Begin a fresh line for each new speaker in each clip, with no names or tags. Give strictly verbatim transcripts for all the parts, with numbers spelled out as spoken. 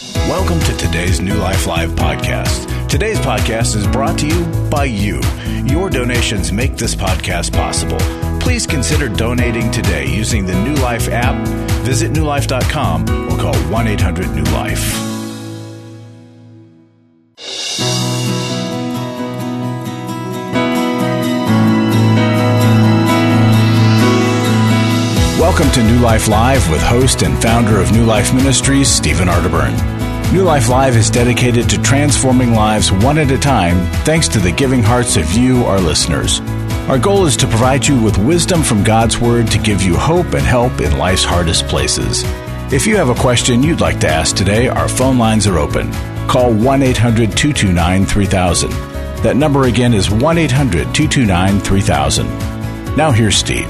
Welcome to today's New Life Live podcast. Today's podcast is brought to you by you. Your donations make this podcast possible. Please consider donating today using the New Life app, visit new life dot com, or call one eight hundred new life. Welcome to New Life Live with host and founder of New Life Ministries, Stephen Arterburn. New Life Live is dedicated to transforming lives one at a time thanks to the giving hearts of you, our listeners. Our goal is to provide you with wisdom from God's Word to give you hope and help in life's hardest places. If you have a question you'd like to ask today, our phone lines are open. Call one eight hundred two two nine three thousand. That number again is one eight hundred two two nine three thousand. Now here's Steve.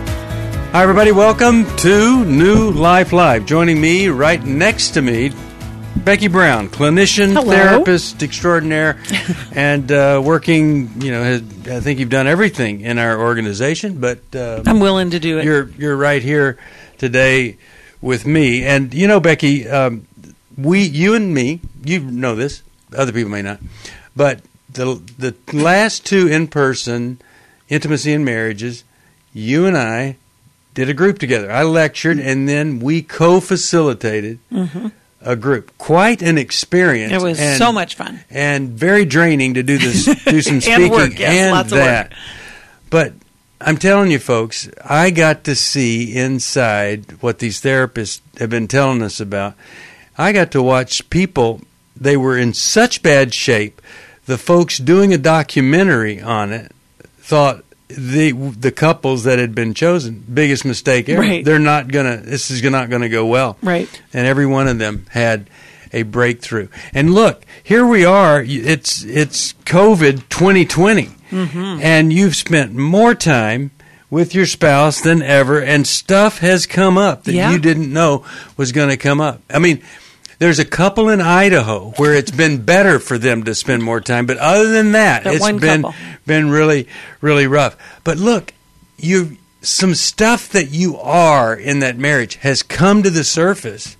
Hi, everybody. Welcome to New Life Live. Joining me right next to me, Becky Brown, clinician,
Hello.
therapist extraordinaire, and uh, working, you know, has, I think you've done everything in our organization, but uh,
I'm willing to do it.
You're you're right here today with me. And, you know, Becky, um, we, you and me, you know this, other people may not, but the the last two in-person intimacy and marriages, you and I did a group together. I lectured, and then we co-facilitated mm-hmm. a group. Quite an experience.
It was
and,
so much fun.
And very draining to do this, do some speaking
and work, yes,
and
lots
that.
Of work.
But I'm telling you, folks, I got to see inside what these therapists have been telling us about. I got to watch people, they were in such bad shape, the folks doing a documentary on it thought the the couples that had been chosen, biggest mistake ever.
Right.
They're not gonna. This is not going to go well.
Right.
And every one of them had a breakthrough. And look, here we are. It's it's COVID twenty twenty, mm-hmm. and you've spent more time with your spouse than ever, and stuff has come up that
yeah.
you didn't know was going to come up. I mean, there's a couple in Idaho where it's been better for them to spend more time, but other than that,
that
it's
one
been
couple.
been really, really rough. But look, you some stuff that you are in that marriage has come to the surface,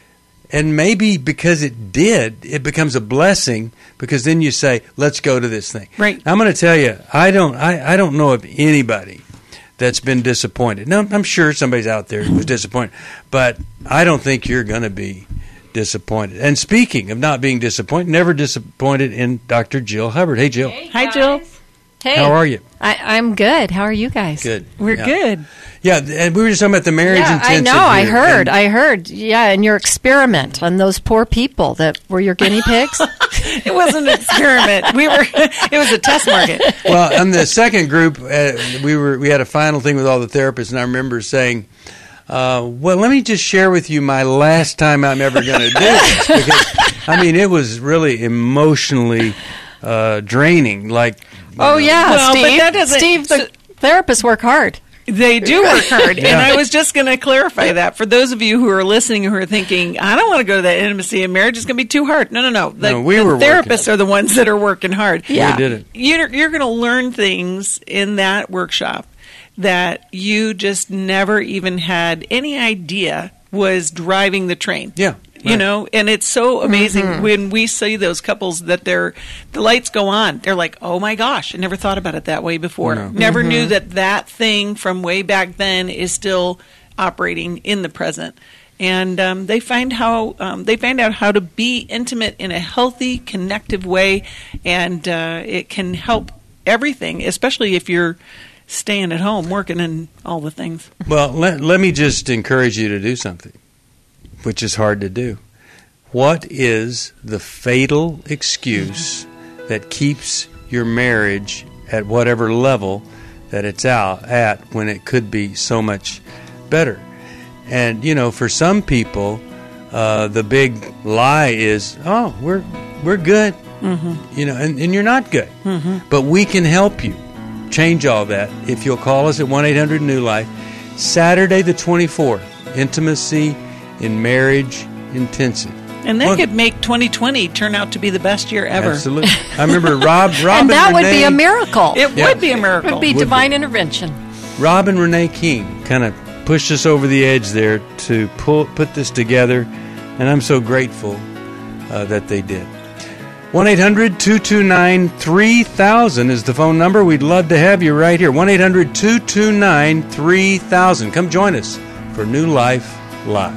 and maybe because it did, it becomes a blessing because then you say, "Let's go to this thing."
Right.
I'm going to tell you, I don't, I, I don't know of anybody that's been disappointed. Now, I'm sure somebody's out there who was disappointed, but I don't think you're going to be disappointed. And speaking of not being disappointed, never disappointed in Doctor Jill Hubbard. Hey, Jill.
Hey,
Hi, Jill.
Hey.
How are you?
I, I'm good. How are you guys?
Good.
We're
yeah.
good.
Yeah, and we were just talking about the marriage
Yeah, I
intensive
know. I
here,
heard.
and-
I heard. Yeah, and your experiment on those poor people that were your guinea pigs.
It wasn't an experiment. We were. It was a test market.
Well, on the second group, uh, we were we had a final thing with all the therapists, and I remember saying, Uh, well, let me just share with you my last time I'm ever going to do this. Because, I mean, it was really emotionally uh, draining. Like,
Oh, yeah,
Well, but
Steve.
that doesn't-
Steve, the therapists work hard.
They do work hard.
Yeah.
And I was just going to clarify that for those of you who are listening who are thinking, I don't want to go to that intimacy and marriage. It's going to be too hard. No, no, no. The,
No, we
the
were
therapists
working.
are the ones that are working hard.
Yeah.
we did it.
You're, you're going to learn things in that workshop that you just never even had any idea was driving the train.
Yeah.
You
right.
know, and it's so amazing when we see those couples that they're, the lights go on. They're like, oh my gosh, I never thought about it that way before.
No.
Never knew that that thing from way back then is still operating in the present. And um, they find how um, they find out how to be intimate in a healthy, connective way, and uh, it can help everything, especially if you're staying at home, working and all the things.
Well, let, let me just encourage you to do something, which is hard to do. What is the fatal excuse that keeps your marriage at whatever level that it's out at when it could be so much better? And, you know, for some people, uh, the big lie is, oh, we're we're good. Mm-hmm. You know, and, and you're not good. Mm-hmm. But we can help you change all that if you'll call us at one eight hundred new life. Saturday the twenty-fourth, Intimacy in Marriage Intensive.
And that
Well,
could make twenty twenty turn out to be the best year ever.
Absolutely. I remember Rob, Rob
and that would
Renee,
be a miracle.
It
Yeah.
would be a
It
miracle.
would be
Would
divine
be.
intervention.
Rob and Renee King kind of pushed us over the edge there to pull put this together, and I'm so grateful uh, that they did. one eight hundred two two nine three thousand is the phone number. We'd love to have you right here. one eight hundred two two nine three thousand. Come join us for New Life Live.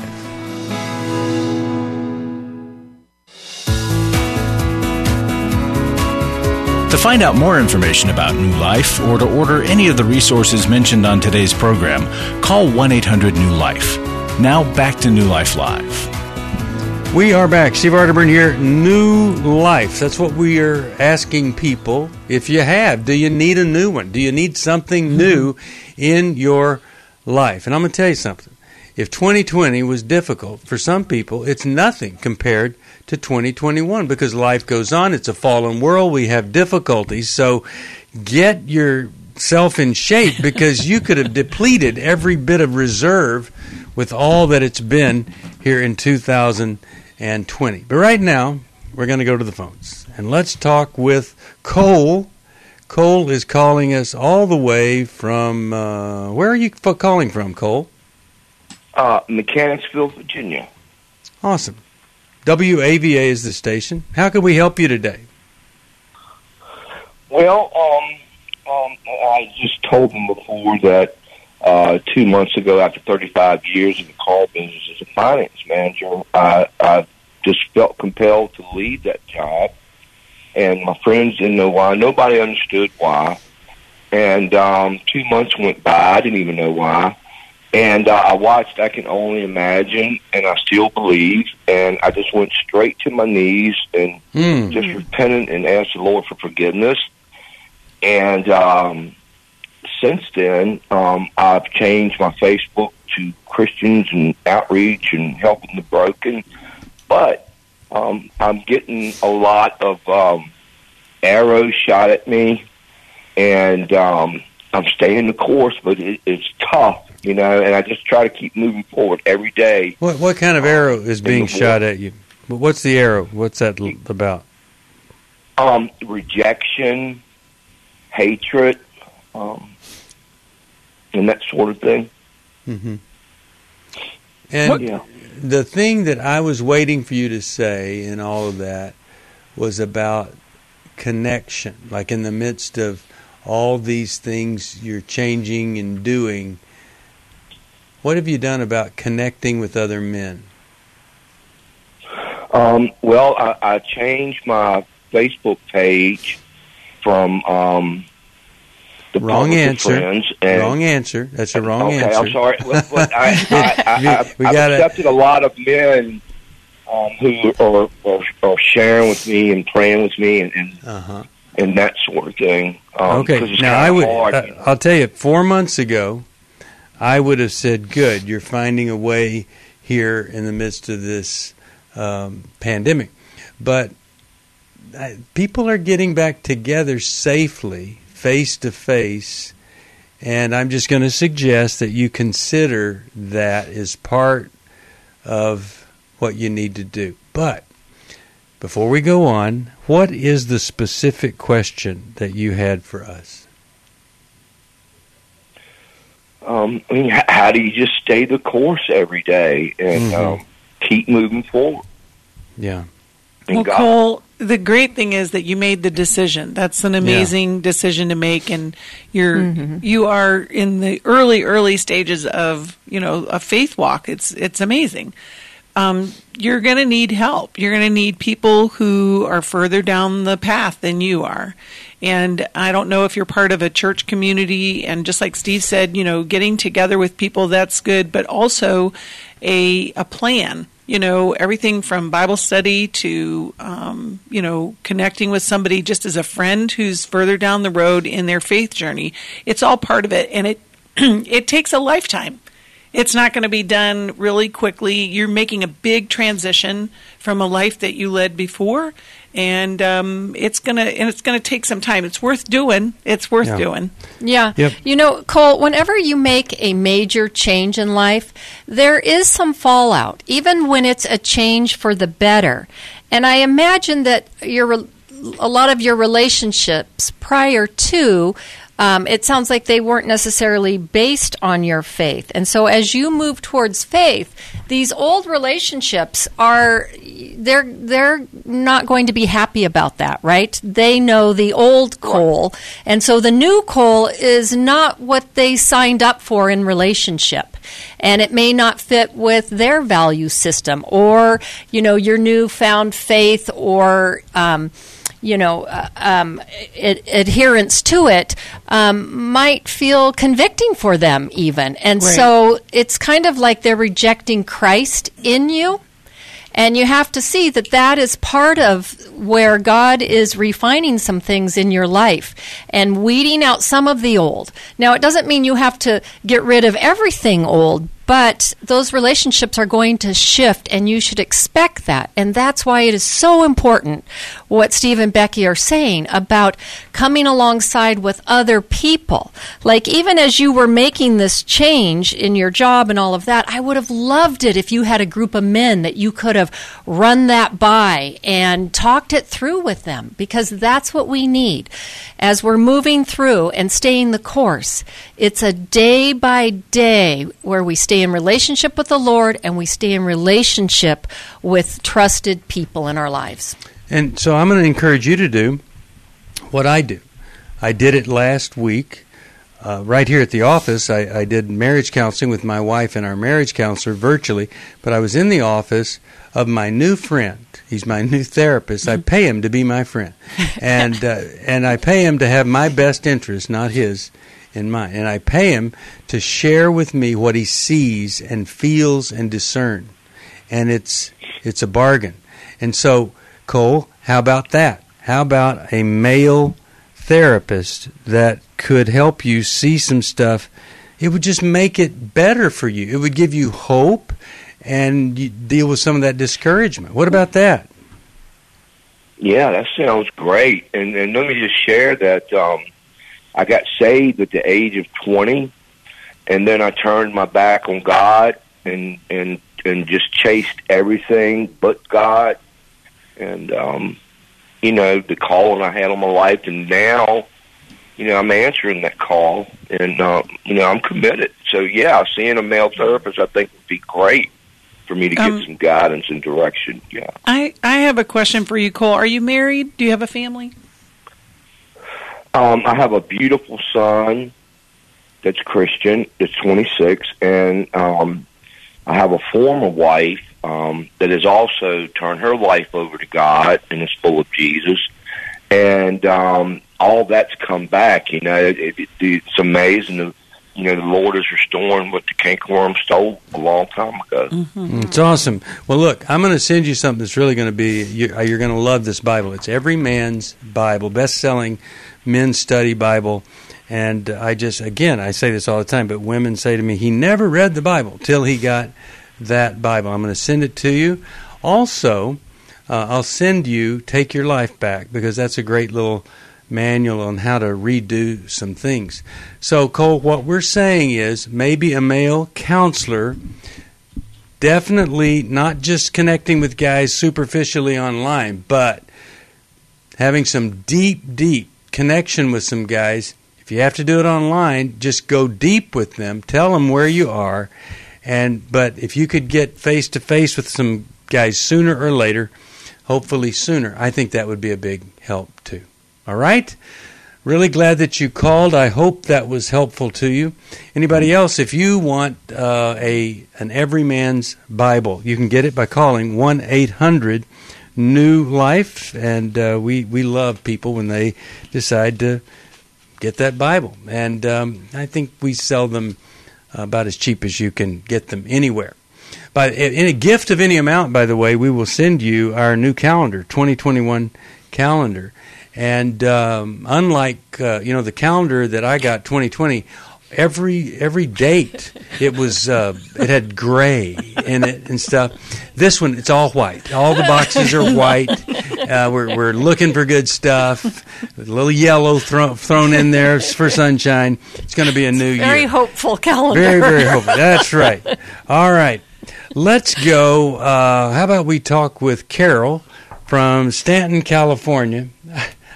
To find out more information about New Life or to order any of the resources mentioned on today's program, call one eight hundred new life. Now back to New Life Live.
We are back. Steve Arterburn here. New life. That's what we are asking people. If you have, do you need a new one? Do you need something new in your life? And I'm going to tell you something. If twenty twenty was difficult for some people, it's nothing compared to twenty twenty-one because life goes on. It's a fallen world. We have difficulties. So get yourself in shape because you could have depleted every bit of reserve with all that it's been here in two thousand twenty. But right now, we're going to go to the phones. And let's talk with Cole. Cole is calling us all the way from, uh, where are you calling from, Cole?
Uh, Mechanicsville, Virginia.
Awesome. W A V A is the station. How can we help you today?
Well, um, um, I just told them before that uh, two months ago, after thirty-five years in the car business as a finance manager, I, I just felt compelled to leave that job. And my friends didn't know why. Nobody understood why. And um, two months went by. I didn't even know why. And uh, I watched I Can Only Imagine, and I still believe. And I just went straight to my knees and mm. just repented and asked the Lord for forgiveness. And um, since then, um, I've changed my Facebook to Christians and outreach and helping the broken. But um, I'm getting a lot of um, arrows shot at me, and um, I'm staying the course, but it, it's tough. You know, and I just try to keep moving forward every day.
What what kind of arrow is being shot at you? What's the arrow? What's that about?
Um, rejection, hatred, um, and that sort of thing.
Mm-hmm. And
yeah.
The thing that I was waiting for you to say in all of that was about connection. Like in the midst of all these things you're changing and doing, what have you done about connecting with other men?
Um, well, I, I changed my Facebook page from um, the
wrong answer.
Friends. And,
wrong answer. That's a wrong
okay,
answer.
I'm sorry. Well, but I, I, I, I,
we
I've
gotta,
accepted a lot of men um, who are, are, are sharing with me and praying with me and and,
uh-huh.
and that sort of thing. Um,
okay. Now I would. Hard, uh, you know. I'll tell you. Four months ago, I would have said, good, you're finding a way here in the midst of this um, pandemic. But I, people are getting back together safely, face to face, and I'm just going to suggest that you consider that as part of what you need to do. But before we go on, what is the specific question that you had for us?
Um, I mean, how do you just stay the course every day and mm-hmm. um, keep moving forward?
Yeah.
Well, God. Cole, the great thing is that you made the decision. That's an amazing yeah. decision to make, and you're mm-hmm. you are in the early, early stages of you know a faith walk. It's it's amazing. Um, you're going to need help. You're going to need people who are further down the path than you are. And I don't know if you're part of a church community, and just like Steve said, you know, getting together with people, that's good, but also a a plan. You know, everything from Bible study to, um, you know, connecting with somebody just as a friend who's further down the road in their faith journey. It's all part of it, and it it takes a lifetime. It's not going to be done really quickly. You're making a big transition from a life that you led before, and um, it's gonna and it's gonna take some time. It's worth doing. It's worth
yeah.
doing.
Yeah.
Yep.
You know, Cole, whenever you make a major change in life, there is some fallout, even when it's a change for the better. And I imagine that your a lot of your relationships prior to um, it sounds like they weren't necessarily based on your faith. And so as you move towards faith, these old relationships are, they're, they're not going to be happy about that, right? They know the old Cole, and so the new Cole is not what they signed up for in relationship. And it may not fit with their value system or, you know, your newfound faith or, um, you know, uh, um, ad- adherence to it um, might feel convicting for them even. And
Right.
so it's kind of like they're rejecting Christ in you. And you have to see that that is part of where God is refining some things in your life and weeding out some of the old. Now, it doesn't mean you have to get rid of everything old, but those relationships are going to shift, and you should expect that. And that's why it is so important what Steve and Becky are saying about coming alongside with other people. Like, even as you were making this change in your job and all of that, I would have loved it if you had a group of men that you could have run that by and talked it through with them, because that's what we need. As we're moving through and staying the course, it's a day by day where we stay in relationship with the Lord and we stay in relationship with trusted people in our lives.
And so I'm going to encourage you to do what I do. I did it last week. Uh, right here at the office, I, I did marriage counseling with my wife and our marriage counselor virtually, but I was in the office of my new friend. He's my new therapist. I pay him to be my friend. And uh, and I pay him to have my best interest, not his, in mind. And I pay him to share with me what he sees and feels and discern. And it's it's a bargain. And so, Cole, how about that? How about a male therapist that could help you see some stuff? It would just make it better for you. It would give you hope and you deal with some of that discouragement. What about that?
Yeah, that sounds great. And, and let me just share that um, I got saved at the age of twenty, and then I turned my back on God and and and just chased everything but God. And, um, you know, the calling I had on my life, and now, you know, I'm answering that call, and, uh, you know, I'm committed. So, yeah, seeing a male therapist I think would be great for me to get
Um,
some guidance and direction, yeah.
I, I have a question for you, Cole. Are you married? Do you have a family?
Um, I have a beautiful son that's Christian, that's twenty-six, and um, I have a former wife um, that has also turned her life over to God and is full of Jesus. And um, all that's come back, you know. It, it, it's amazing. The, you know, the Lord is restoring what the cankerworm stole a long time ago.
Mm-hmm. It's awesome. Well, look, I'm going to send you something that's really going to be, you're, you're going to love this Bible. It's Every Man's Bible, best-selling men's study Bible. And I just, again, I say this all the time, but women say to me, he never read the Bible till he got that Bible. I'm going to send it to you. Also, uh, I'll send you Take Your Life Back, because that's a great little manual on how to redo some things. So, Cole, what we're saying is maybe a male counselor, definitely not just connecting with guys superficially online, but having some deep, deep connection with some guys. If you have to do it online, just go deep with them. Tell them where you are. And but if you could get face-to-face with some guys sooner or later, hopefully sooner, I think that would be a big help too. All right? Really glad that you called. I hope that was helpful to you. Anybody else, if you want uh, a an Every Man's Bible, you can get it by calling one eight hundred new life. And uh, we, we love people when they decide to get that Bible. And um, I think we sell them about as cheap as you can get them anywhere. But in a gift of any amount, by the way, we will send you our new calendar, twenty twenty-one calendar. And um, unlike uh, you know the calendar that I got, twenty twenty, every every date it was uh, it had gray in it and stuff. This one, it's all white. All the boxes are white. Uh, we're we're looking for good stuff. A little yellow thro- thrown in there for sunshine. It's going to be a new year.
Very hopeful calendar.
Very very hopeful. That's right. All right, let's go. Uh, how about we talk with Carol from Stanton, California?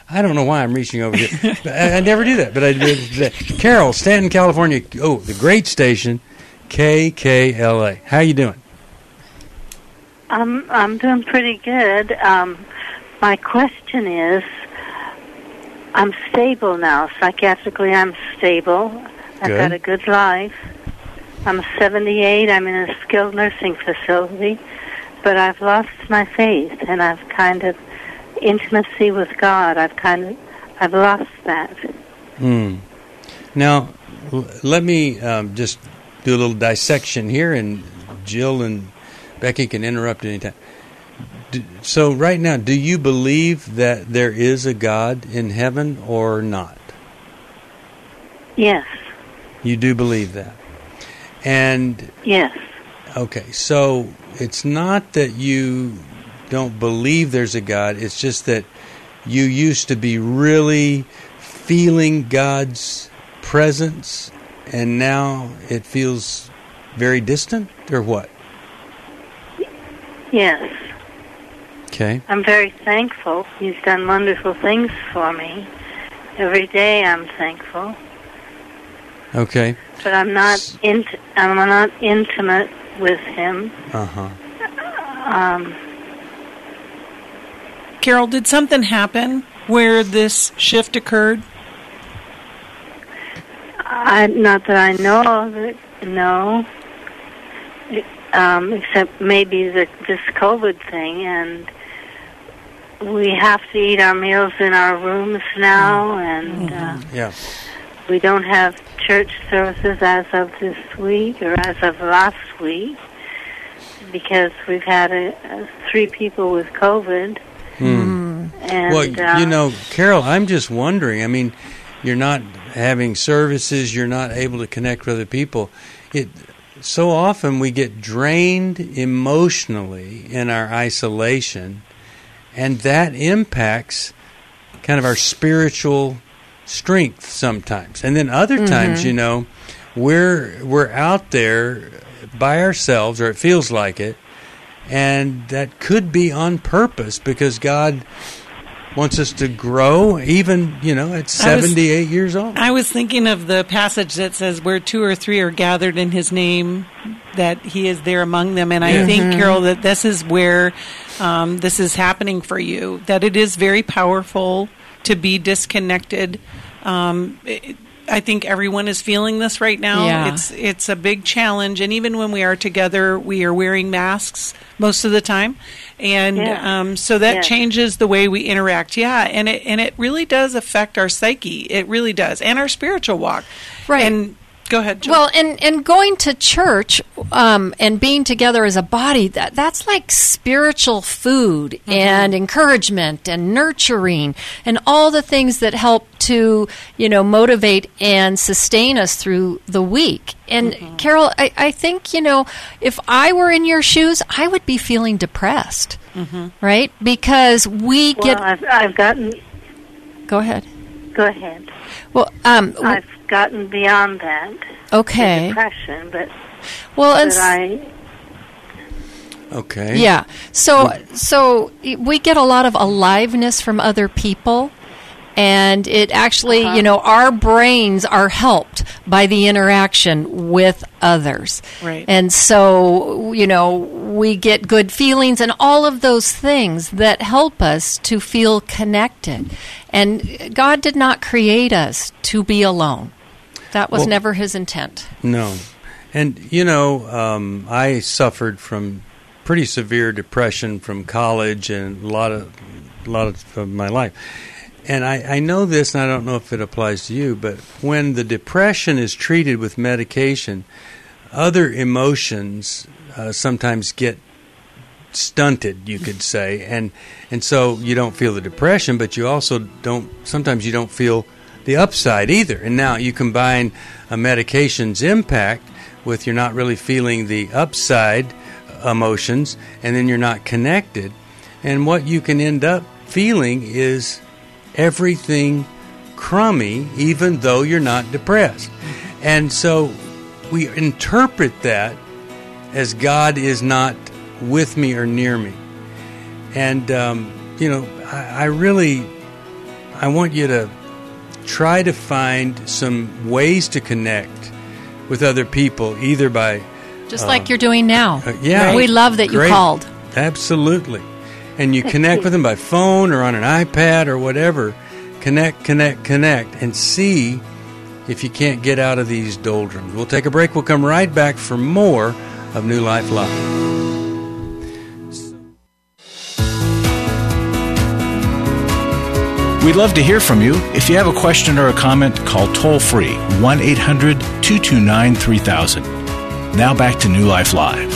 I don't know why I'm reaching over here. I, I never do that, but I did. Carol, Stanton, California. Oh, the great station, K K L A. How you doing?
Um, I'm doing pretty good. Um, my question is, I'm stable now. Psychiatrically, I'm stable. I've
Good.
got a good life. I'm seventy-eight. I'm in a skilled nursing facility, but I've lost my faith, and I've kind of intimacy with God. I've kind of, I've lost that.
Hmm. Now, l- let me um, just do a little dissection here, and Jill and Becky can interrupt anytime. Do, so, right now, do you believe that there is a God in heaven or not?
Yes.
You do believe that. And,
Yes.
okay, so it's not that you don't believe there's a God, it's just that you used to be really feeling God's presence, and now it feels very distant, or what?
Yes.
Okay.
I'm very thankful. He's done wonderful things for me. Every day I'm thankful.
Okay.
But I'm not int- I'm not intimate with him.
Uh-huh.
Um,
Carol, did something happen where this shift occurred?
I, not that I know of it, no. It, um, except maybe the, this COVID thing, and we have to eat our meals in our rooms now, and uh,
Yeah.
we don't have church services as of this week or as of last week because we've had a, a, three people with COVID.
Hmm.
And,
Well,
uh,
you know, Carol, I'm just wondering. I mean, you're not having services. You're not able to connect with other people. It so often we get drained emotionally in our isolation, and that impacts kind of our spiritual strength sometimes. And then other
Mm-hmm.
times, you know, we're we're out there by ourselves, or it feels like it, and that could be on purpose because God wants us to grow, even, you know, at seventy-eight years old.
I was thinking of the passage that says, where two or three are gathered in his name, that he is there among them. And I
Yes.
think, Carol, that this is where um, this is happening for you, that it is very powerful to be disconnected. Um, it, I think everyone is feeling this right now.
Yeah.
It's it's a big challenge, and even when we are together, we are wearing masks most of the time, and
Yeah.
um, so that
Yeah.
changes the way we interact. Yeah, and it and it really does affect our psyche. It really does, and our spiritual walk.
Right.
And go ahead, Jill.
Well, and, and going to church um, and being together as a body, that that's like spiritual food
Mm-hmm.
and encouragement and nurturing and all the things that help to, you know, motivate and sustain us through the week. And
Mm-hmm.
Carol, I, I think, you know, if I were in your shoes, I would be feeling depressed,
Mm-hmm.
right? Because we
well,
get...
I've, I've gotten...
Go ahead.
Go ahead.
Well, um, w-
I've gotten beyond that.
okay.
The depression, but,
Well, and
but
s-
I...
Okay.
Yeah. So so we get a lot of aliveness from other people, and it actually,
Uh-huh.
you know, our brains are helped by the interaction with others.
Right.
And so, you know, we get good feelings and all of those things that help us to feel connected. And God did not create us to be alone. That was
Well-
never his intent.
No. And, you know, um, I suffered from pretty severe depression from college and a lot of, a lot of, of my life. And I, I know this, and I don't know if it applies to you, but when the depression is treated with medication, other emotions uh, sometimes get stunted, you could say, and and so you don't feel the depression, but you also don't. Sometimes you don't feel the upside either. And now you combine a medication's impact with you're not really feeling the upside emotions, and then you're not connected, and what you can end up feeling is everything crummy, even though you're not depressed. And so we interpret that as God is not with me or near me. And, um, you know, I, I really, I want you to try to find some ways to connect with other people, either by...
Just
uh,
like you're doing now.
Uh, yeah.
We love that you
Great.
called.
Absolutely. And you connect with them by phone or on an iPad or whatever. Connect, connect, connect, and see if you can't get out of these doldrums. We'll take a break. We'll come right back for more of New Life Live.
We'd love to hear from you. If you have a question or a comment, call toll-free one eight hundred two two nine three thousand. Now back to New Life Live.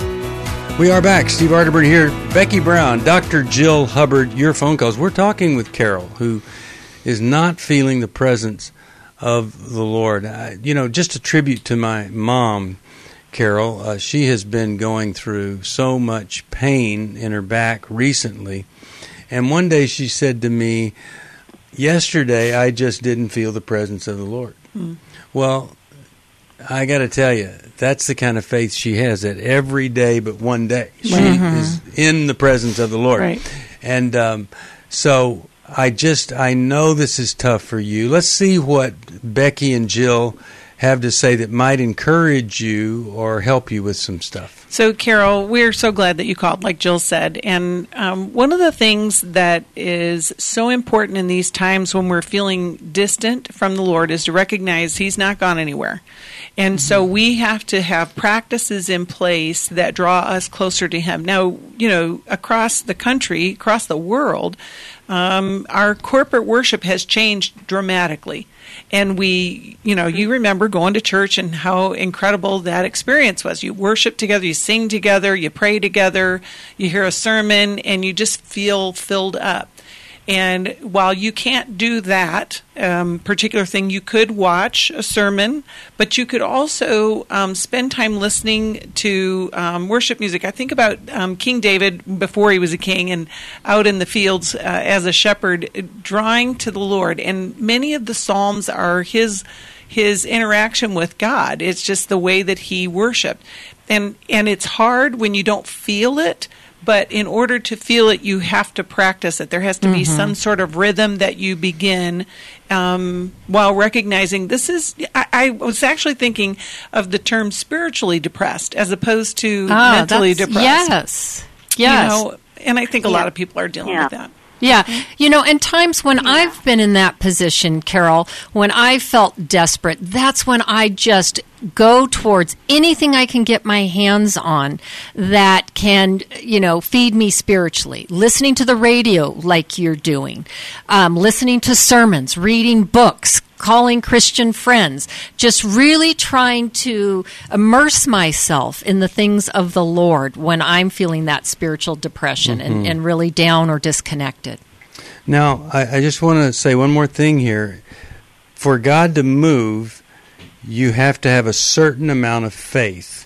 We are back. Steve Arterburn here. Becky Brown, Doctor Jill Hubbard, your phone calls. We're talking with Carol, who is not feeling the presence of the Lord. I, you know, just a tribute to my mom, Carol. Uh, she has been going through so much pain in her back recently. And one day she said to me, yesterday I just didn't feel the presence of the Lord. Mm. Well, I got to tell you, that's the kind of faith she has, that every day but one day she mm-hmm. is in the presence of the Lord.
Right.
And um, so I just, I know this is tough for you. Let's see what Becky and Jill have to say that might encourage you or help you with some stuff.
So, Carol, we're so glad that you called, like Jill said. And um, one of the things that is so important in these times when we're feeling distant from the Lord is to recognize He's not gone anywhere. And mm-hmm. so we have to have practices in place that draw us closer to Him. Now, you know, across the country, across the world, um, our corporate worship has changed dramatically. And we, you know, you remember going to church and how incredible that experience was. You worship together, you sing together, you pray together, you hear a sermon, and you just feel filled up. And while you can't do that um, particular thing, you could watch a sermon, but you could also um, spend time listening to um, worship music. I think about um, King David before he was a king and out in the fields uh, as a shepherd, drawing to the Lord. And many of the Psalms are his his interaction with God. It's just the way that he worshiped. And and it's hard when you don't feel it. But in order to feel it, you have to practice it. There has to be mm-hmm. some sort of rhythm that you begin um, while recognizing this is, I, I was actually thinking of the term spiritually depressed as opposed to
ah,
mentally depressed.
Yes, yes.
You know, and I think a
yeah.
lot of people are dealing
yeah.
with that.
Yeah. You know, and times when
Yeah.
I've been in that position, Carol, when I felt desperate, that's when I just go towards anything I can get my hands on that can, you know, feed me spiritually. Listening to the radio like you're doing, um, listening to sermons, reading books, calling Christian friends, just really trying to immerse myself in the things of the Lord when I'm feeling that spiritual depression mm-hmm. and, and really down or disconnected.
Now, I, I just want to say one more thing here. For God to move, you have to have a certain amount of faith.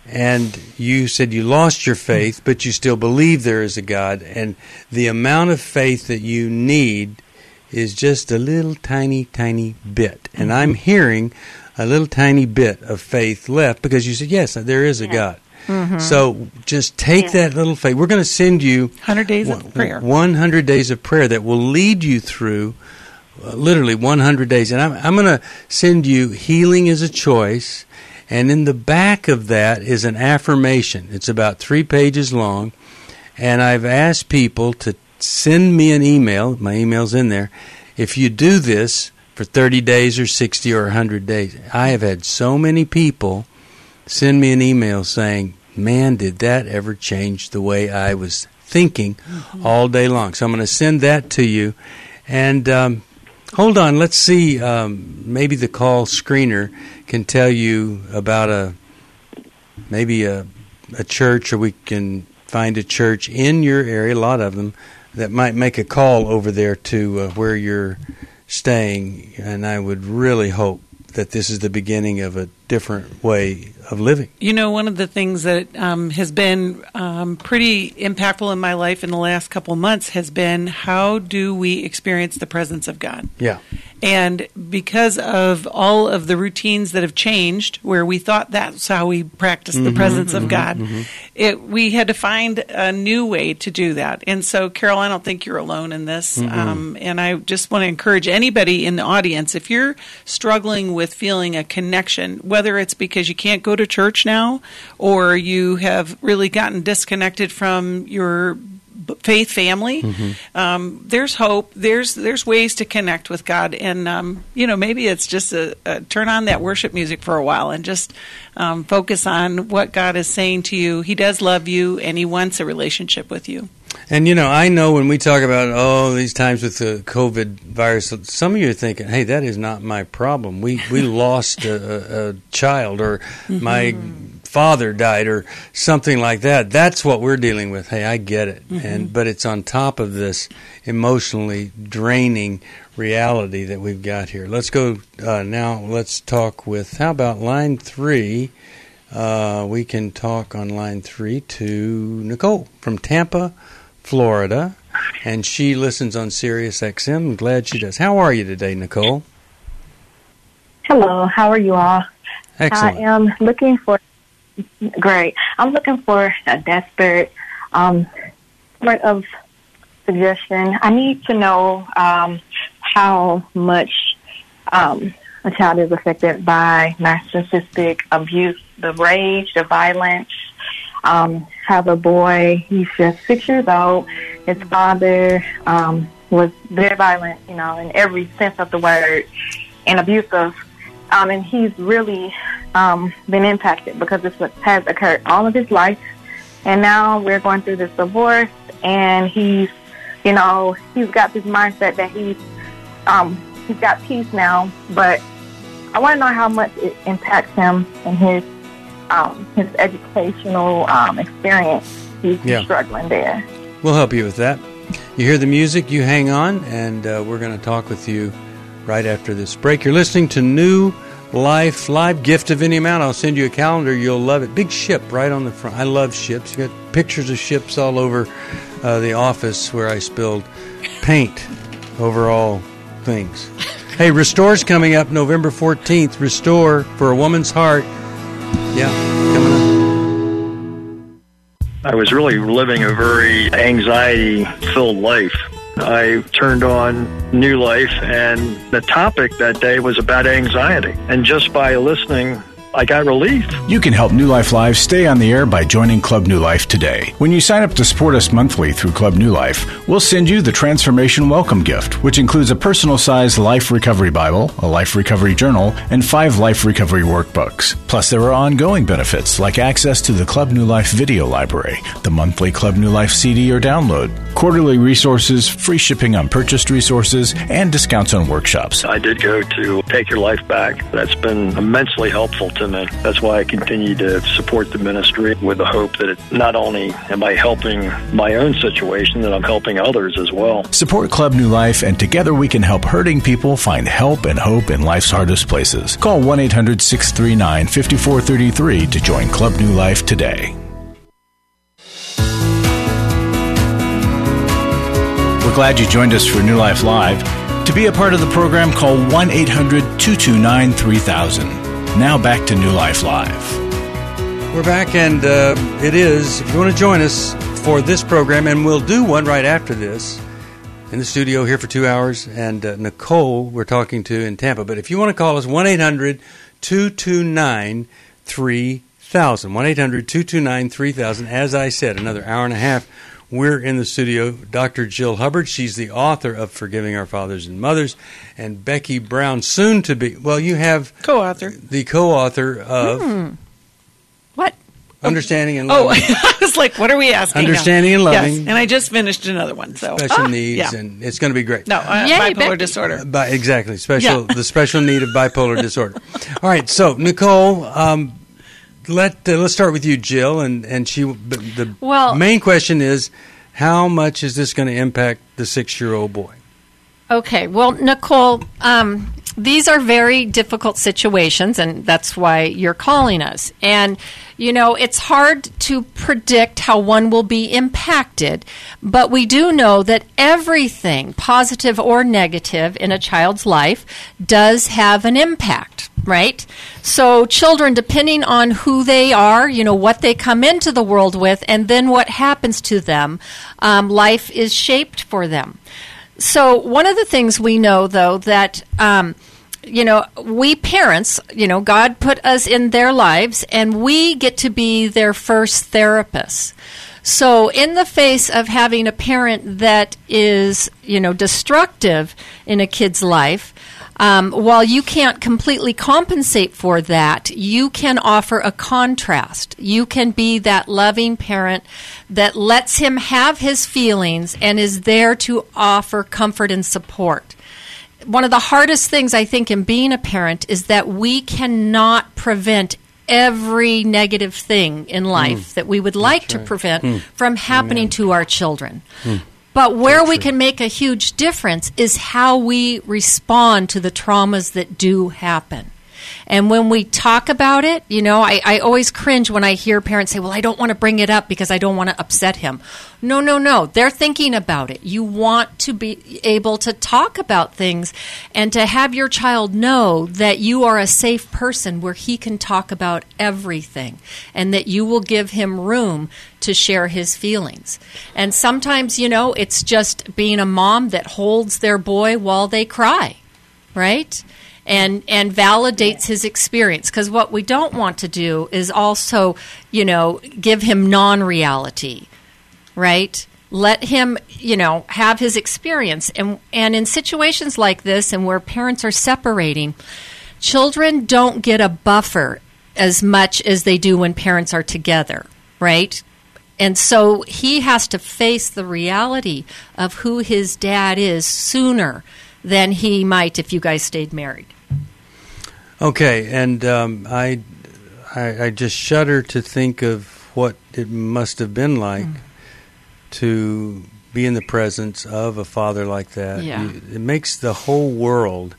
And you said you lost your faith, but you still believe there is a God. And the amount of faith that you need is just a little tiny, tiny bit. And I'm hearing a little tiny bit of faith left because you said, yes, there is a
yeah.
God.
Mm-hmm.
So just take
yeah.
that little faith. We're going to send you
one hundred days of prayer.
one hundred days of prayer that will lead you through uh, literally one hundred days. And I'm, I'm going to send you Healing is a Choice. And in the back of that is an affirmation. It's about three pages long. And I've asked people to send me an email. My email's in there. If you do this for thirty days or sixty or one hundred days, I have had so many people send me an email saying, man, did that ever change the way I was thinking mm-hmm. all day long. So I'm going to send that to you. And um, hold on, let's see. Um, maybe the call screener can tell you about a maybe a, a church, or we can find a church in your area, a lot of them, that might make a call over there to uh, where you're staying. And I would really hope that this is the beginning of a different way of living.
You know, one of the things that um, has been um, pretty impactful in my life in the last couple of months has been, how do we experience the presence of God?
Yeah.
And because of all of the routines that have changed, where we thought that's how we practiced the
Mm-hmm,
presence of
mm-hmm,
God,
mm-hmm.
it, we had to find a new way to do that. And so, Carol, I don't think you're alone in this.
Mm-hmm.
Um, and I just want to encourage anybody in the audience, if you're struggling with feeling a connection, whether it's because you can't go to church now or you have really gotten disconnected from your faith family, mm-hmm. um, there's hope. There's there's ways to connect with God, and um, you know, maybe it's just a, a turn on that worship music for a while and just um, focus on what God is saying to you. He does love you, and He wants a relationship with you.
And, you know, I know when we talk about, oh, these times with the COVID virus, some of you are thinking, hey, that is not my problem. We we lost a, a, a child, or mm-hmm. my father died, or something like that. That's what we're dealing with. Hey, I get it. Mm-hmm. And but it's on top of this emotionally draining reality that we've got here. Let's go uh, now. Let's talk with, how about line three? Uh, we can talk on line three to Nicole from Tampa, Florida, and she listens on Sirius X M. I'm glad she does. How are you today, Nicole?
Hello, how are you all?
Excellent.
I am looking for, great, I'm looking for a desperate um, sort of suggestion. I need to know um, how much um, a child is affected by narcissistic abuse, the rage, the violence. Um, have a boy, he's just six years old. His father um, was very violent, you know, in every sense of the word, and abusive. Um, and he's really um, been impacted because this has occurred all of his life. And now we're going through this divorce, and he's, you know, he's got this mindset that he's, um, he's got peace now. But I want to know how much it impacts him and his Um, his educational um, experience. He's
yeah.
struggling there.
We'll help you with that. You hear the music, you hang on, and uh, we're going to talk with you right after this break. You're listening to New Life Live, gift of any amount. I'll send you a calendar. You'll love it. Big ship right on the front. I love ships. You got pictures of ships all over uh, the office where I spilled paint over all things. Hey, Restore's coming up November fourteenth. Restore for a Woman's Heart. Yeah, coming up.
I was really living a very anxiety-filled life. I turned on New Life, and the topic that day was about anxiety. And just by listening, I got relief.
You can help New Life Live stay on the air by joining Club New Life today. When you sign up to support us monthly through Club New Life, we'll send you the Transformation Welcome Gift, which includes a personal-sized Life Recovery Bible, a Life Recovery Journal, and five Life Recovery Workbooks. Plus, there are ongoing benefits like access to the Club New Life video library, the monthly Club New Life C D or download, quarterly resources, free shipping on purchased resources, and discounts on workshops.
I did go to Take Your Life Back. That's been immensely helpful to me. That's why I continue to support the ministry with the hope that it, not only am I helping my own situation, that I'm helping others as well.
Support Club New Life, and together we can help hurting people find help and hope in life's hardest places. Call one eight hundred six three nine five four three three to join Club New Life today. We're glad you joined us for New Life Live. To be a part of the program, call one eight hundred two two nine three thousand. Now back to New Life Live.
We're back, and uh, it is, if you want to join us for this program, and we'll do one right after this, in the studio here for two hours, and uh, Nicole we're talking to in Tampa. But if you want to call us, one eight hundred two two nine three thousand. one eight hundred two two nine three thousand. As I said, another hour and a half. We're in the studio. Doctor Jill Hubbard, she's the author of Forgiving Our Fathers and Mothers, and Becky Brown, soon to be, well, you have
co-author,
the co-author of
Hmm. What?
Understanding and
Oh,
Loving.
I was like, what are we asking?
Understanding and Loving.
Yes, and I just finished another one. So
Special
Ah,
needs,
yeah.
and it's going to be great.
No, uh,
Yay,
bipolar
Becky.
disorder.
By, exactly, special
Yeah.
the special need of bipolar disorder. All right, so Nicole, um, let uh, let's start with you, Jill, and and she. The
Well-
main question is, how much is this going to impact the six-year-old boy?
Okay, well, Nicole, um, these are very difficult situations, and that's why you're calling us. And, you know, it's hard to predict how one will be impacted, but we do know that everything, positive or negative, in a child's life does have an impact, right? So children, depending on who they are, you know, what they come into the world with, and then what happens to them, um, life is shaped for them. So one of the things we know, though, that, um, you know, we parents, you know, God put us in their lives, and we get to be their first therapists. So in the face of having a parent that is, you know, destructive in a kid's life, um, while you can't completely compensate for that, you can offer a contrast. You can be that loving parent that lets him have his feelings and is there to offer comfort and support. One of the hardest things, I think, in being a parent is that we cannot prevent every negative thing in life mm. that we would like That's to right. prevent mm. from happening Amen. To our children. Mm. But where That's we true. Can make a huge difference is how we respond to the traumas that do happen. And when we talk about it, you know, I, I always cringe when I hear parents say, well, I don't want to bring it up because I don't want to upset him. No, no, no. They're thinking about it. You want to be able to talk about things and to have your child know that you are a safe person where he can talk about everything and that you will give him room to share his feelings. And sometimes, you know, it's just being a mom that holds their boy while they cry, right? And and validates his experience. Because what we don't want to do is also, you know, give him non-reality, right? Let him, you know, have his experience. And and in situations like this and where parents are separating, children don't get a buffer as much as they do when parents are together, right? And so he has to face the reality of who his dad is sooner than he might if you guys stayed married.
Okay, and um, I, I I just shudder to think of what it must have been like mm. to be in the presence of a father like that.
Yeah.
You, it makes the whole world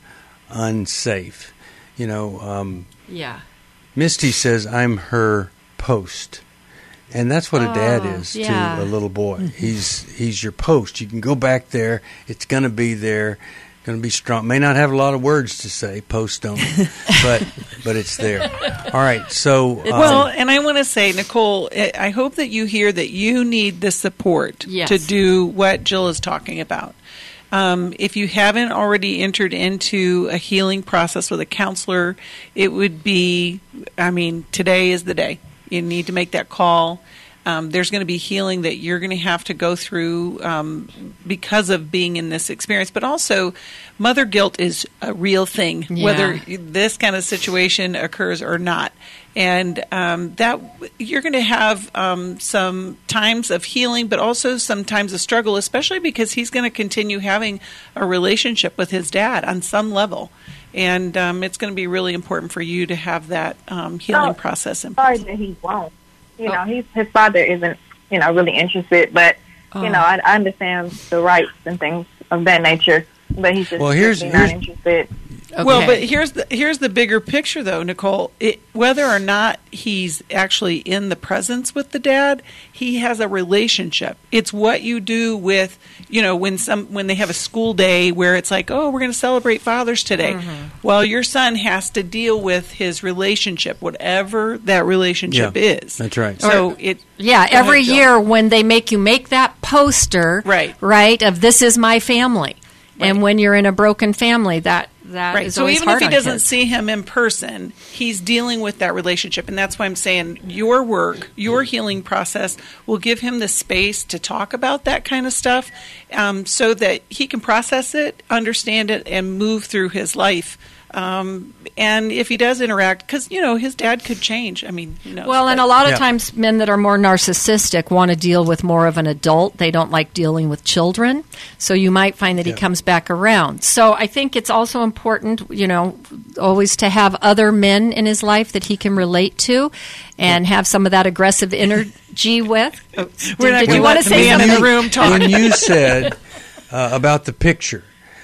unsafe. You know, um,
yeah.
Misty says, I'm her post. And that's what a dad
oh,
is
yeah.
to a little boy. He's he's your post. You can go back there. It's going to be there. Going to be strong. May not have a lot of words to say, post don't, but but it's there. All right. So um,
well, and I want to say, Nicole, I hope that you hear that you need the support
yes.
to do what Jill is talking about. Um, if you haven't already entered into a healing process with a counselor, it would be. I mean, today is the day. You need to make that call. Um, there's going to be healing that you're going to have to go through um, because of being in this experience. But also, mother guilt is a real thing,
yeah.
whether this kind of situation occurs or not. And um, that you're going to have um, some times of healing, but also some times of struggle, especially because he's going to continue having a relationship with his dad on some level. And um, it's going to be really important for you to have that um, healing
oh,
process in
sorry
place.
that he won't. You
oh.
know, he's, his father isn't, you know, really interested, but,
oh.
you know, I, I understand the rights and things of that nature, but he's just
well, here's,
really
here's,
not interested.
Okay.
Well, but here's the here's the bigger picture, though, Nicole. It, whether or not he's actually in the presence with the dad, he has a relationship. It's what you do with, you know, when some when they have a school day where it's like, oh, we're going to celebrate fathers today. Mm-hmm. Well, your son has to deal with his relationship, whatever that relationship
yeah,
is.
That's right.
So or, it.
Yeah, every ahead, year when they make you make that poster,
right,
right, of this is my family, right. And when you're in a broken family, that. That
right.
is
so even if he doesn't
kids.
see him in person, he's dealing with that relationship. And that's why I'm saying your work, your healing process will give him the space to talk about that kind of stuff um, so that he can process it, understand it, and move through his life. Um, and if he does interact, because, you know, his dad could change. I mean, you know.
Well, and a lot of yeah. times men that are more narcissistic want to deal with more of an adult. They don't like dealing with children. So you might find that yeah. he comes back around. So I think it's also important, you know, always to have other men in his life that he can relate to and have some of that aggressive energy with. Oh, did,
We're not
did you
want
to say something?
In the room talk.
When you said uh, about the picture,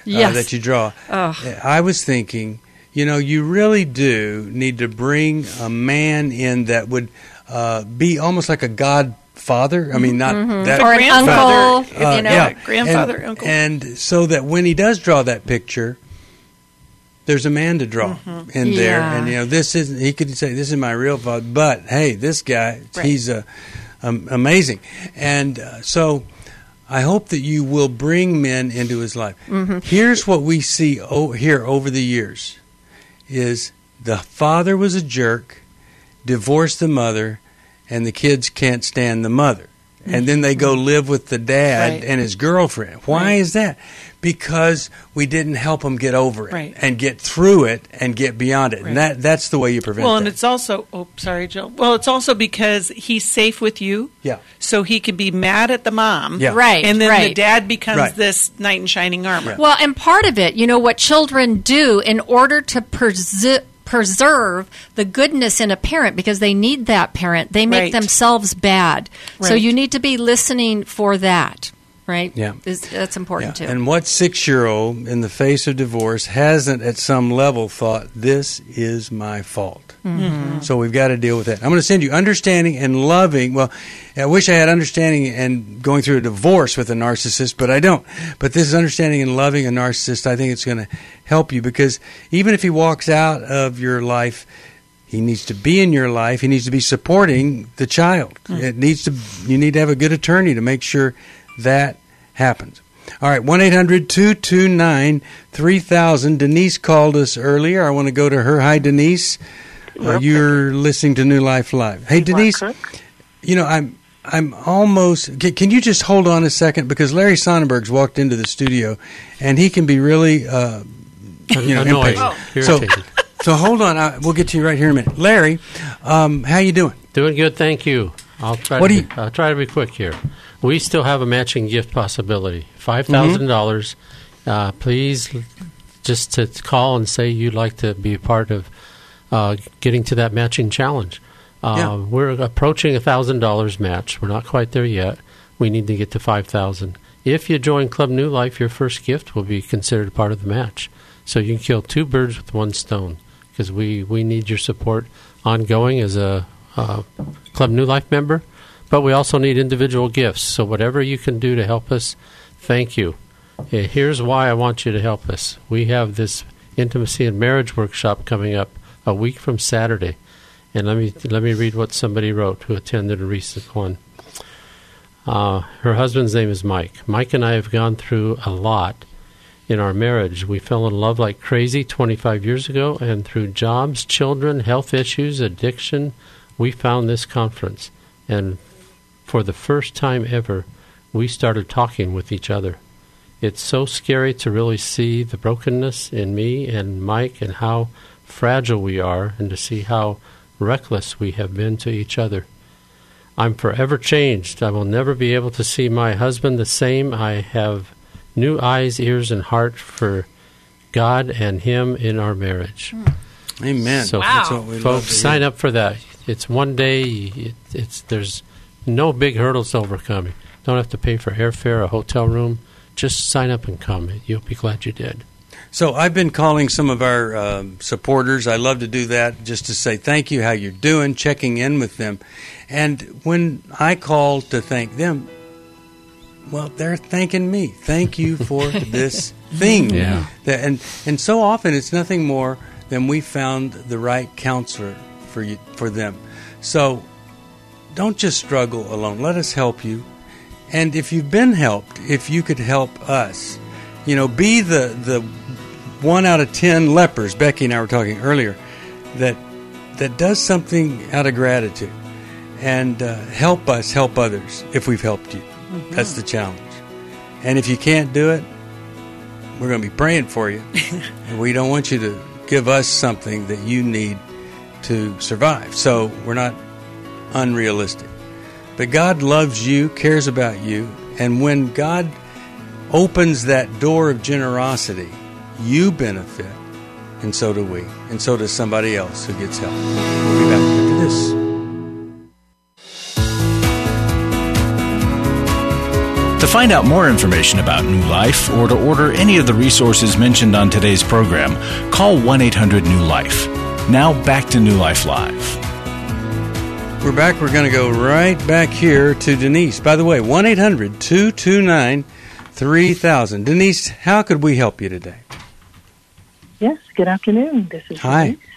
Yes.
that you draw.
Oh.
I was thinking, you know, you really do need to bring a man in that would uh, be almost like a godfather. I mean, not
Mm-hmm.
that
Or an
grandfather,
uncle,
Uh,
you know.
yeah.
grandfather,
and,
uncle.
And so that when he does draw that picture, there's a man to draw in there.
Yeah.
And, you know, this isn't, he could say, this is my real father, but hey, this guy,
Right.
he's uh, um, amazing. And uh, so I hope that you will bring men into his life.
Mm-hmm.
Here's what we see o- here over the years is the father was a jerk, divorced the mother, and the kids can't stand the mother. And then they go live with the dad
Right.
and his girlfriend. Why
Right.
is that? Because we didn't help them get over it
Right.
and get through it and get beyond it.
Right.
And that that's the way you prevent
Well,
that.
and it's also, oh, sorry, Jill. Well, it's also because he's safe with you.
Yeah.
So he could be mad at the mom.
Yeah.
Right,
And then
right.
the dad becomes
Right.
this knight in shining armor.
Yeah.
Well, and part of it, you know, what children do in order to persi- preserve the goodness in a parent, because they need that parent, they make
Right.
themselves bad. So
Right.
you need to be listening for that, right?
Yeah.
Is, that's important
Yeah.
too.
And what six-year-old in the face of divorce hasn't at some level thought, this is my fault?
Mm-hmm.
So we've got to deal with that. I'm going to send you Understanding and Loving. Well, I wish I had Understanding and going through a divorce with a narcissist, but I don't. But this is Understanding and Loving a Narcissist. I think it's going to help you, because even if he walks out of your life, he needs to be in your life. He needs to be supporting the child. It needs to. You need to have a good attorney to make sure that happens. All right, one eight hundred two two nine three thousand. Denise called us earlier. I want to go to her. Hi, Denise. Uh, you're listening to New Life Live. Hey, Denise, you know, I'm I'm almost... Can, can you just hold on a second? Because Larry Sonnenberg's walked into the studio, and he can be really, uh, you know,
Annoying.
impatient. So,
Irritating.
so hold on. I, we'll get to you right here in a minute. Larry, um, how you doing?
Doing good, thank you. I'll try.
What
to
do
be,
you-
I'll try to be quick here. We still have a matching gift possibility, five thousand
Mm-hmm.
dollars. Uh, please, just to call and say you'd like to be a part of uh, getting to that matching challenge. Uh,
Yeah.
We're approaching a thousand dollars match. We're not quite there yet. We need to get to five thousand. If you join Club New Life, your first gift will be considered part of the match. So you can kill two birds with one stone, because we, we need your support ongoing as a uh, Club New Life member, but we also need individual gifts. So whatever you can do to help us, thank you. Uh, Here's why I want you to help us. We have this intimacy and marriage workshop coming up a week from Saturday. And let me let me read what somebody wrote who attended a recent one. Uh, her husband's name is Mike. Mike and I have gone through a lot in our marriage. We fell in love like crazy twenty-five years ago, and through jobs, children, health issues, addiction, we found this conference. And for the first time ever, we started talking with each other. It's so scary to really see the brokenness in me and Mike and how fragile we are, and to see how reckless we have been to each other. I'm forever changed. I will never be able to see my husband the same. I have new eyes, ears, and heart for God and Him in our marriage.
Amen.
So,
That's what we love
folks,
to hear.
sign up for that. It's one day. It, it's there's no big hurdles to overcome. You don't have to pay for airfare, a hotel room. Just sign up and come. You'll be glad you did.
So I've been calling some of our um, supporters. I love to do that just to say thank you, how you're doing, checking in with them. And when I call to thank them, well, they're thanking me. Thank you for this thing.
Yeah.
That, and and so often it's nothing more than we found the right counselor for you for them. So don't just struggle alone. Let us help you. And if you've been helped, if you could help us, you know, be the the one out of ten lepers, Becky and I were talking earlier, that that does something out of gratitude, and uh, help us help others if we've helped you. Mm-hmm. That's the challenge. And if you can't do it, we're going to be praying for you. And we don't want you to give us something that you need to survive. So we're not unrealistic. But God loves you, cares about you, and when God opens that door of generosity, you benefit, and so do we, and so does somebody else who gets help. We'll be back after this.
The
find out more information about New Life or to order any of the resources mentioned on today's program, call one eight hundred new life. Now back to New Life Live.
We're back. We're going to go right back here to Denise. By the way, one eight hundred two two nine three thousand. Denise, how could we help you today?
Yes, good afternoon. This is
Hi.
Denise.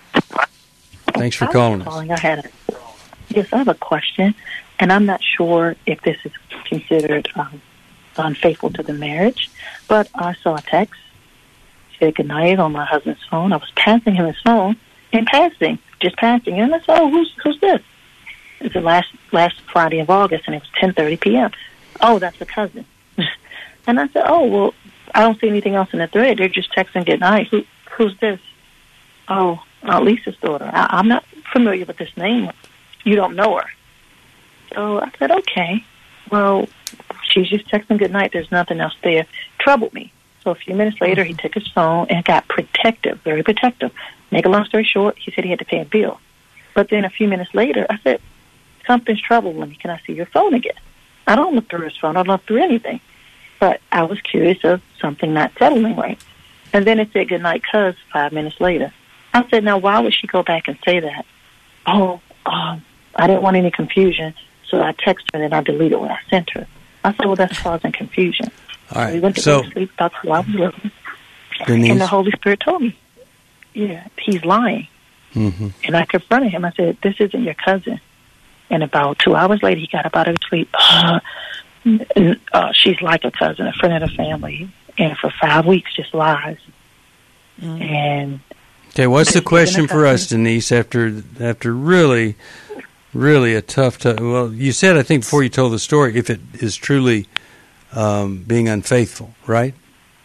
Thanks for
I was
calling us.
calling. I had a, yes, I have a question, and I'm not sure if this is considered um, unfaithful to the marriage, but I saw a text, said good night on my husband's phone. I was passing him his phone, and passing, just passing, and I said, oh, who's, who's this? It was the last, last Friday of August, and it was ten thirty p.m. Oh, that's a cousin. And I said, oh, well, I don't see anything else in the thread. They're just texting good night. Who, who's this? Oh, uh, Lisa's daughter. I, I'm not familiar with this name. You don't know her. So I said, okay. Well, she's just texting good night. There's nothing else there. Troubled me. So a few minutes later, he took his phone and got protective, very protective. Make a long story short, he said he had to pay a bill. But then a few minutes later, I said, something's troubling me. Can I see your phone again? I don't look through his phone. I don't look through anything. But I was curious of something not settling right. And then it said good night, cuz, five minutes later. I said, now, why would she go back and say that? Oh, um, I didn't want any confusion, so I texted her and then I deleted what I sent her. I said, well, that's causing confusion.
All right.
We went to
so,
go to sleep. That's who I was living.
Denise.
And the Holy Spirit told me, yeah, he's lying.
Mm-hmm.
And I confronted him. I said, this isn't your cousin. And about two hours later, he got up out of his sleep. Uh, uh, she's like a cousin, a friend of the family. And for five weeks, just lies. Mm. And
okay, what's the question for us, Denise? After after really, really a tough time. Well, you said I think before you told the story, if it is truly um, being unfaithful, right?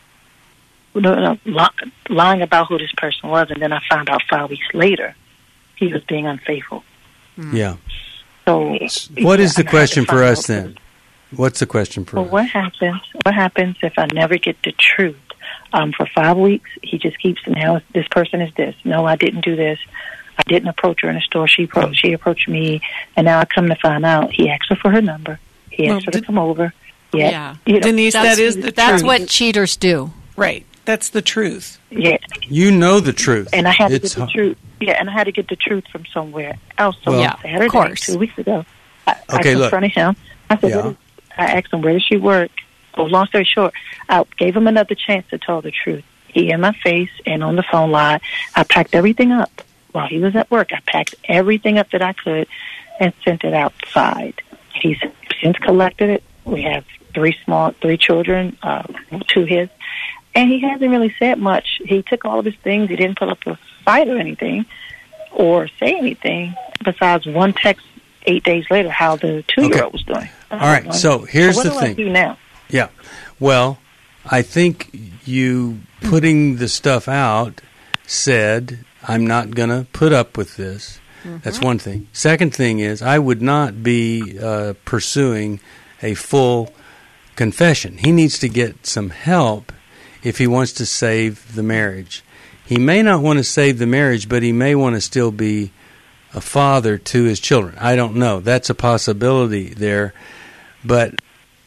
No, no, li- lying about who this person was, and then I found out five weeks later he was being unfaithful.
Mm. Yeah.
So,
what
yeah,
is the
I
question for us
then?
then? What's the question for
well,
us?
What happens? What happens if I never get the truth? Um, for five weeks, he just keeps now. This person is this. No, I didn't do this. I didn't approach her in the store. She approached, she approached me, and now I come to find out he asked her for her number. He asked well, her to come over. Yeah,
yeah.
You know,
Denise, that is the
that's
truth.
what cheaters do.
Right. That's the truth.
Yeah.
You know the truth.
And I had to
it's
get the truth. Yeah, and I had to get the truth from somewhere else. So
well,
yeah, Saturday, of course. two weeks ago, I,
okay,
I confronted
look.
him. I said,
yeah.
what is, I asked him, where does she work? Oh, long story short, I gave him another chance to tell the truth. He in my face and on the phone lied. I packed everything up while he was at work. I packed everything up that I could and sent it outside. He's since collected it. We have three small, three children, uh, two his. And he hasn't really said much. He took all of his things. He didn't put up a fight or anything or say anything besides one text eight days later how the two-year-old okay. was doing.
All right, one. so here's
so
the
what
thing.
do I do now?
Yeah, well, I think you putting the stuff out said, I'm not going to put up with this. Mm-hmm. That's one thing. Second thing is, I would not be uh, pursuing a full confession. He needs to get some help if he wants to save the marriage. He may not want to save the marriage, but he may want to still be a father to his children. I don't know. That's a possibility there. But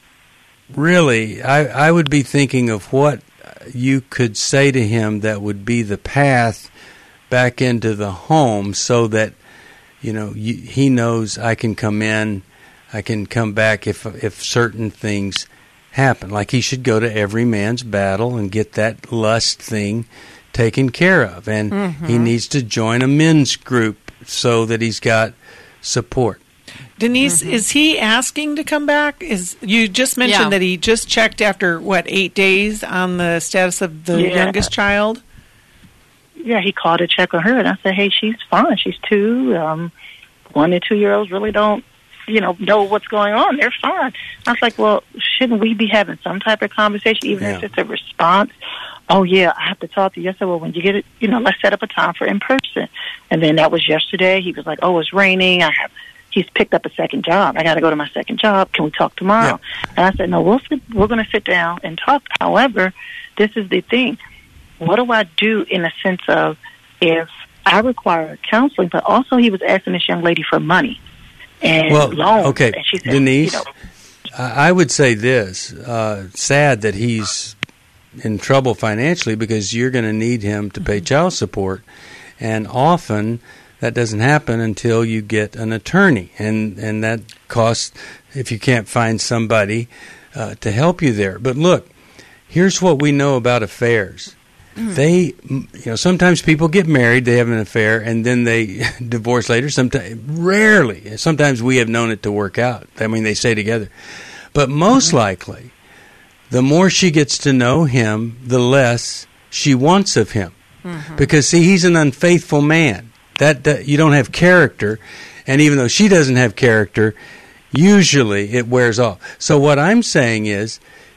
really, I, I would be thinking of what you could say to him that would be the path back into the home so that, you know, you, he knows I can come in, I can come back if if certain things happen. Like he should go to every man's battle and get that lust thing taken care of. And mm-hmm. he needs to join a men's group so that he's got support.
Denise,
mm-hmm.
is he asking to come back? Is you just mentioned
yeah.
that he just checked after, what, eight days on the status of the
yeah.
youngest child?
Yeah, he called to check on her, and I said, hey, she's fine. She's two. Um, one and two-year-olds really don't, you know, know what's going on. They're fine. I was like, well, shouldn't we be having some type of conversation, even
yeah.
if it's a response? Oh, yeah, I have to talk to you. I said, well, when you get it, you know, let's set up a time for in person. And then that was yesterday. He was like, oh, it's raining. I have, he's picked up a second job. I got to go to my second job. Can we talk tomorrow? Yeah. And I said, no, we'll sit, we're going to sit down and talk. However, this is the thing. What do I do in the sense of if I require counseling, but also he was asking this young lady for money and
well,
loans.
okay,
and she said,
Denise,
you know,
I I would say this, uh, sad that he's in trouble financially because you're going to need him to pay child support. And often that doesn't happen until you get an attorney. And, and that costs if you can't find somebody uh, to help you there. But look, here's what we know about affairs. They, you know, sometimes people get married, they have an affair, and then they divorce later. Sometimes, rarely. Sometimes we have known it to work out. I mean, they stay together. But most likely, the more she gets to know him, the less she wants of him. Mm-hmm. Because, see, he's an unfaithful man. That, that you don't have character, and even though she doesn't have character, usually it wears off. So what I'm saying is,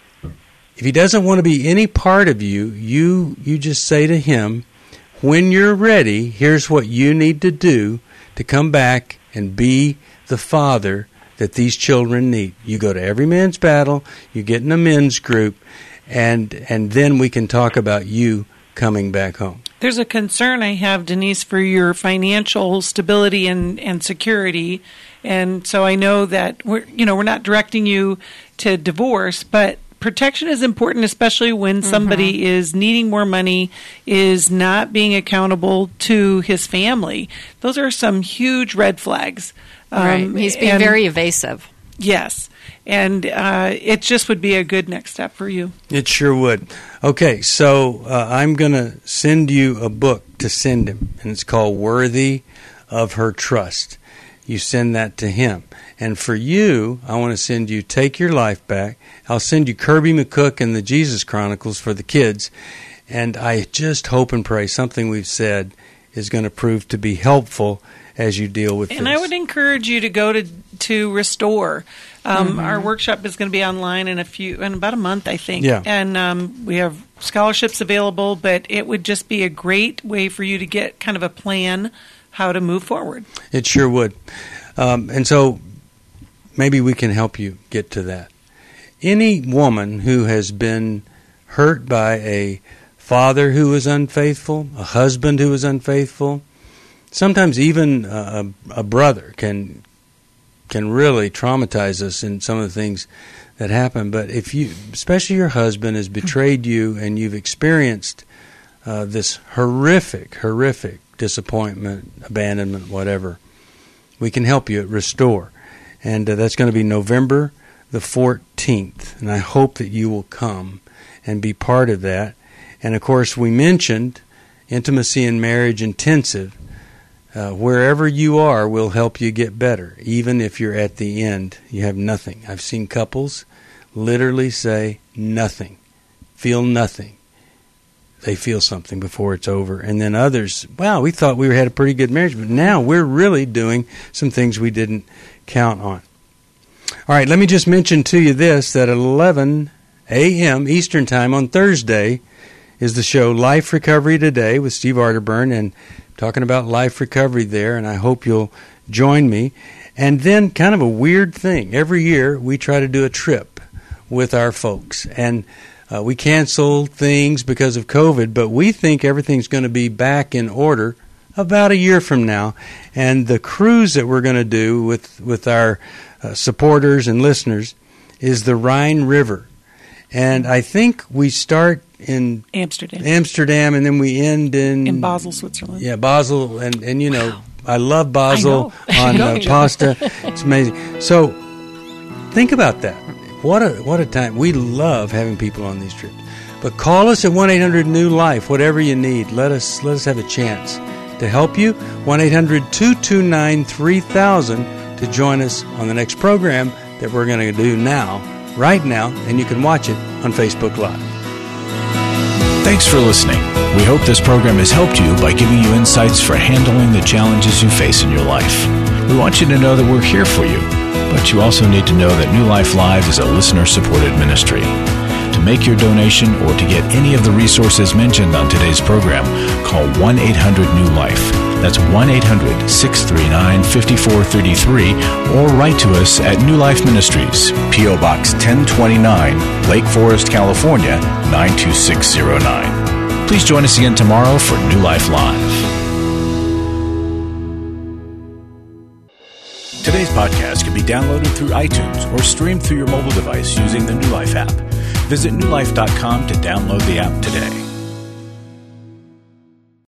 if he doesn't want to be any part of you, you you just say to him, when you're ready, here's what you need to do to come back and be the father that these children need. You go to Every Man's Battle, you get in a men's group, and and then we can talk about you coming back home.
There's a concern I have, Denise, for your financial stability and, and security. And so I know that we're you know we're not directing you to divorce, but protection is important, especially when somebody mm-hmm. is needing more money, is not being accountable to his family. Those are some huge red flags.
Right. Um, He's being and, very evasive.
Yes. And uh, it just would be a good next step for you.
It sure would. Okay, so uh, I'm going to send you a book to send him, and it's called Worthy of Her Trust. You send that to him. And for you, I want to send you Take Your Life Back. I'll send you Kirby McCook and the Jesus Chronicles for the kids. And I just hope and pray something we've said is going to prove to be helpful as you deal with
and
this.
And I would encourage you to go to to Restore. Um, mm-hmm. Our workshop is going to be online in a few in about a month, I think.
Yeah.
And um, we have scholarships available, but it would just be a great way for you to get kind of a plan how to move forward.
It sure would. Um, and so maybe we can help you get to that. Any woman who has been hurt by a father who is unfaithful, a husband who is unfaithful, sometimes even a, a brother can can really traumatize us in some of the things that happen. But if you, especially your husband, has betrayed you and you've experienced uh, this horrific, horrific disappointment, abandonment, whatever, we can help you at Restore. And uh, that's going to be November the fourteenth. And I hope that you will come and be part of that. And, of course, we mentioned Intimacy in Marriage Intensive. Uh, wherever you are will help you get better, even if you're at the end. You have nothing. I've seen couples literally say nothing, feel nothing. They feel something before it's over. And then others, wow, we thought we had a pretty good marriage, but now we're really doing some things we didn't count on. All right, let me just mention to you this, that at eleven a.m. Eastern Time on Thursday is the show Life Recovery Today with Steve Arterburn, and talking about life recovery there, and I hope you'll join me. And then kind of a weird thing. Every year we try to do a trip with our folks, and uh, we cancel things because of COVID, but we think everything's going to be back in order about a year from now. And the cruise that we're going to do with, with our uh, supporters and listeners is the Rhine River. And I think we start in
Amsterdam,
Amsterdam, and then we end in
in Basel, Switzerland.
Yeah, Basel, and and you know, wow. I love Basel
I
on uh, pasta. It's amazing. So think about that. What a what a time. We love having people on these trips. But call us at one eight hundred new life, whatever you need. Let us let us have a chance to help you. one eight hundred two two nine three thousand to join us on the next program that we're going to do now, right now, and you can watch it on Facebook Live.
Thanks for listening. We hope this program has helped you by giving you insights for handling the challenges you face in your life. We want you to know that we're here for you, but you also need to know that New Life Live is a listener-supported ministry. To make your donation or to get any of the resources mentioned on today's program, call one eight hundred new life. That's one eight hundred six three nine five four three three, or write to us at New Life Ministries, P O Box ten twenty-nine, Lake Forest, California, nine two six zero nine. Please join us again tomorrow for New Life Live. Today's podcast can be downloaded through iTunes or streamed through your mobile device using the New Life app. Visit new life dot com to download the app today.